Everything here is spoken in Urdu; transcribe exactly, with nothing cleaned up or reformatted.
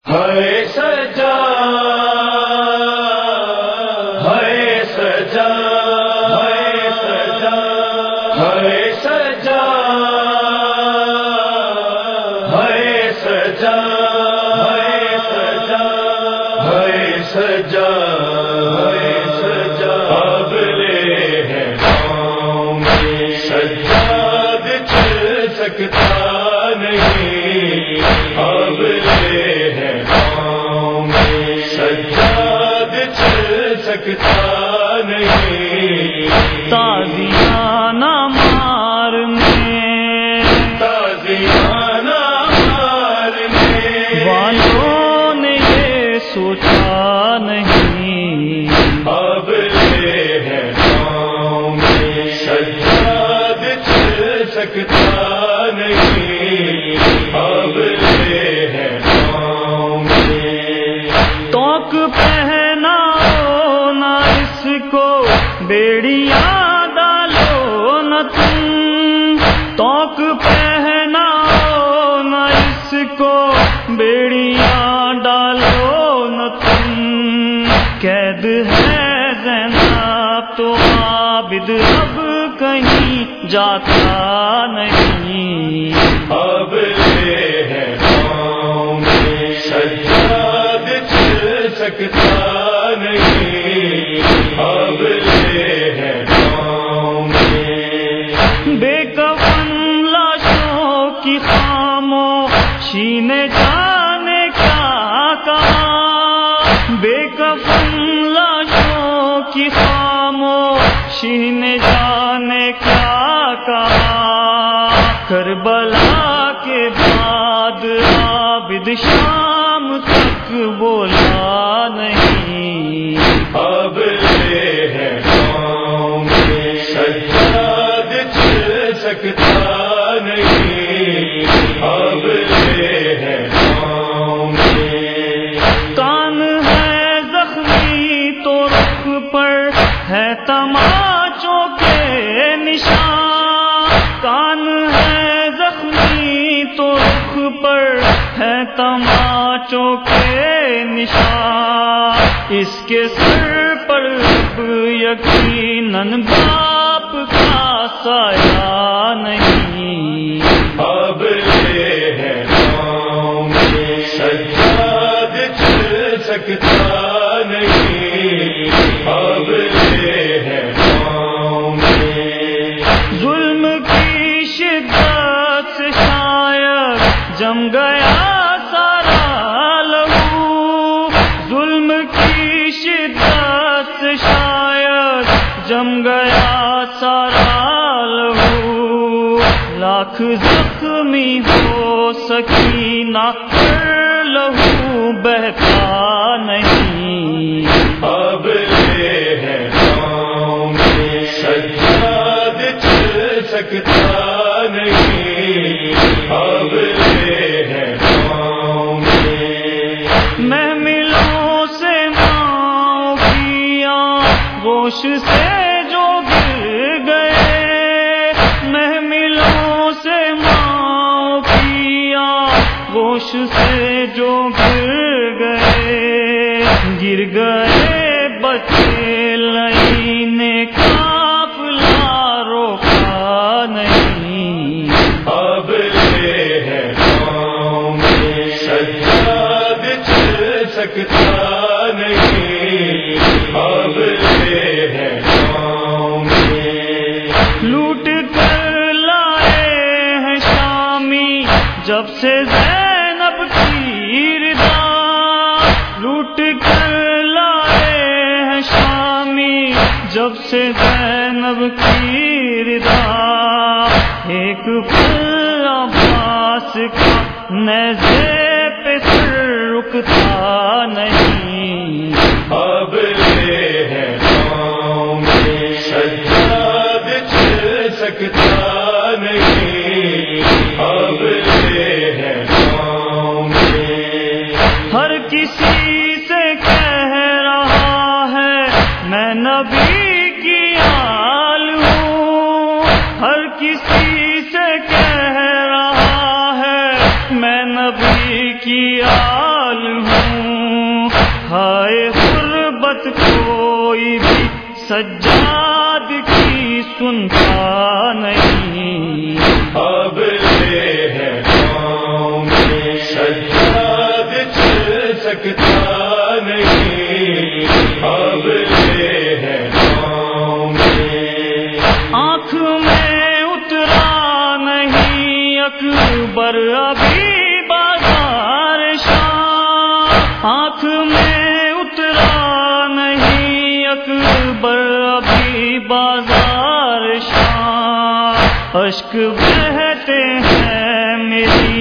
ہے سجا ہے سجا ہے سجا ہے سجا ہے سجا ہے سجا ہے سجا ہے سجا ابلے ہے قوم سجاد چل سکتا نہیں ابلے سجاد چل سکتا نہیں تازیانہ مارنے تازیانہ مارنے والوں نے یہ سوچا نہیں اب لے ہے قوم سجاد چل سکتا نہیں اب لے ہے قوم توک پہنا نہ اس کو بیڑیاں ڈالو نہ تم توک پہنا نہ اس کو بیڑیاں ڈالو نہ تم قید ہے زینب تو عابد اب کہیں جاتا نہیں اب لے ہے قوم سجاد چل سکتا نہیں اب لے ہے قوم بے کفن لاشوں کی خاموشی نے جانے کیا کہا بے کفن لاشوں کی خاموشی نے جانے کیا کہا کربلا کے بعد عابد شام تک بولا نہیں اب لے ہے قوم سجاد چل سکتا نہیں اب لے ہے قوم کان ہے زخمی تو رخ پر ہے تماچوں کے نشان کان ہے زخمی تو رخ پر ہے تماچوں کے نشان اس کے سر پر اب یقیناً باپ کا سایہ نہیں اب لے ہے قوم سجاد چل سکتا نہیں اب لے ہے قوم ظلم کی شدت سے شاید جم گیا سارا لہو ظلم کی شدت سے شاید جم گیا سارا لہو لاکھ زخمی ہو سکینہ پر لہو بہتا نہیں اب لے ہے قوم سجاد چل سکتا نہیں اب لے ہے قوم محملوں سے ماں کی آغوش سے جو گر گئے محملوں سے ماں کی آغوش سے جو گر گئے گر گئے بچے لینے قافلہ روکا نہیں اب لے ہے قوم سجاد چل سکتا نہیں اب لے ہے قوم لوٹ کر لائے ہیں شامی جب سے زینب کی رضا لوٹ کر لائے ہیں شامی جب سے زینب کی رضا ایک پل عباس کا نیزے پہ سر رکتا نہیں اب لے ہے قوم سجاد چل سکتا نہیں اب لے ہے قوم ہر کسی سے کہہ رہا ہے میں نبی کی آل ہوں ہر کسی سے کہہ رہا ہے میں نبی کی آل ہائے غربت کوئی بھی سجاد کی سنتا نہیں، اب یہ ہے قوم میں سجاد چل سکتا نہیں، اب یہ ہے قوم میں آنکھ میں اترا نہیں اکبر ابھی بازار شاہ، آنکھ میں اترا نہیں اکبر ابھی بازار شاہ، اشک بہتے ہیں میری